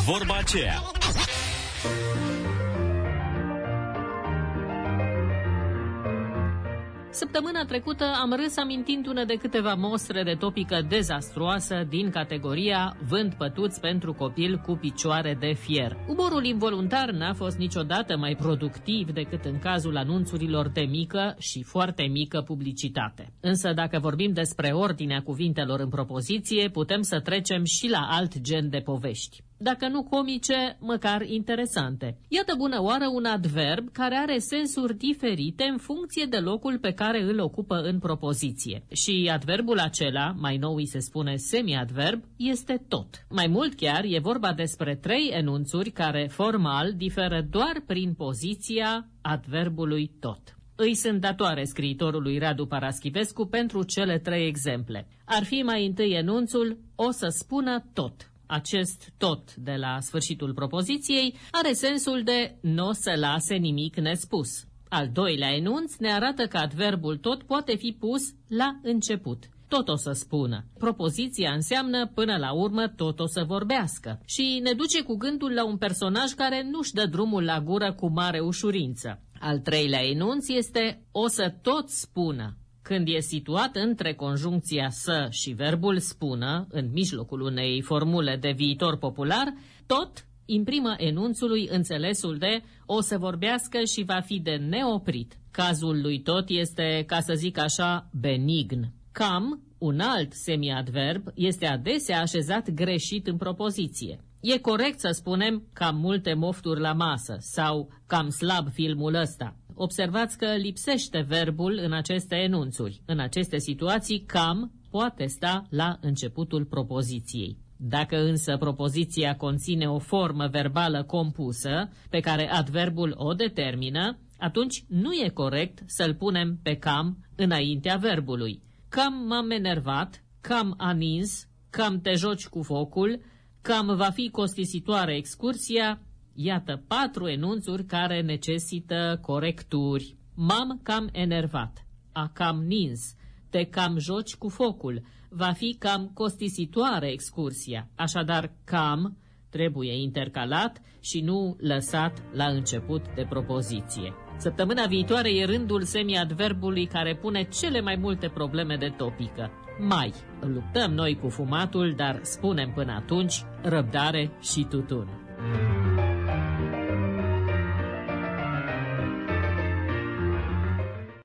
Vorba aceea. Săptămâna trecută am râs amintindu-ne de câteva mostre de topică dezastruoasă din categoria vând pătuți pentru copil cu picioare de fier. Umorul involuntar n-a fost niciodată mai productiv decât în cazul anunțurilor de mică și foarte mică publicitate. Însă dacă vorbim despre ordinea cuvintelor în propoziție, putem să trecem și la alt gen de povești. Dacă nu comice, măcar interesante. Iată bună oară un adverb care are sensuri diferite în funcție de locul pe care îl ocupă în propoziție. Și adverbul acela, mai nou îi se spune semiadverb, este tot. Mai mult chiar, e vorba despre 3 enunțuri care formal diferă doar prin poziția adverbului tot. Îi sunt datoare scriitorului Radu Paraschivescu pentru cele 3 exemple. Ar fi mai întâi enunțul o să spună tot. Acest tot de la sfârșitul propoziției are sensul de n-o să lase nimic nespus. Al doilea enunț ne arată că adverbul tot poate fi pus la început. Tot o să spună. Propoziția înseamnă până la urmă tot o să vorbească și ne duce cu gândul la un personaj care nu-și dă drumul la gură cu mare ușurință. Al treilea enunț este o să tot spună. Când e situat între conjuncția să și verbul spună, în mijlocul unei formule de viitor popular, tot imprimă enunțului înțelesul de o să vorbească și va fi de neoprit. Cazul lui tot este, ca să zic așa, benign. Cam, un alt semiadverb, este adesea așezat greșit în propoziție. E corect să spunem cam multe mofturi la masă sau cam slab filmul ăsta. Observați că lipsește verbul în aceste enunțuri. În aceste situații, cam poate sta la începutul propoziției. Dacă însă propoziția conține o formă verbală compusă, pe care adverbul o determină, atunci nu e corect să-l punem pe cam înaintea verbului. Cam m-am enervat, cam a nins, cam te joci cu focul, cam va fi costisitoare excursia. Iată 4 enunțuri care necesită corecturi. M-am cam enervat, a cam nins, te cam joci cu focul, va fi cam costisitoare excursia. Așadar, cam trebuie intercalat și nu lăsat la început de propoziție. Săptămâna viitoare e rândul semiadverbului care pune cele mai multe probleme de topică. Mai luptăm noi cu fumatul, dar spunem până atunci răbdare și tutun.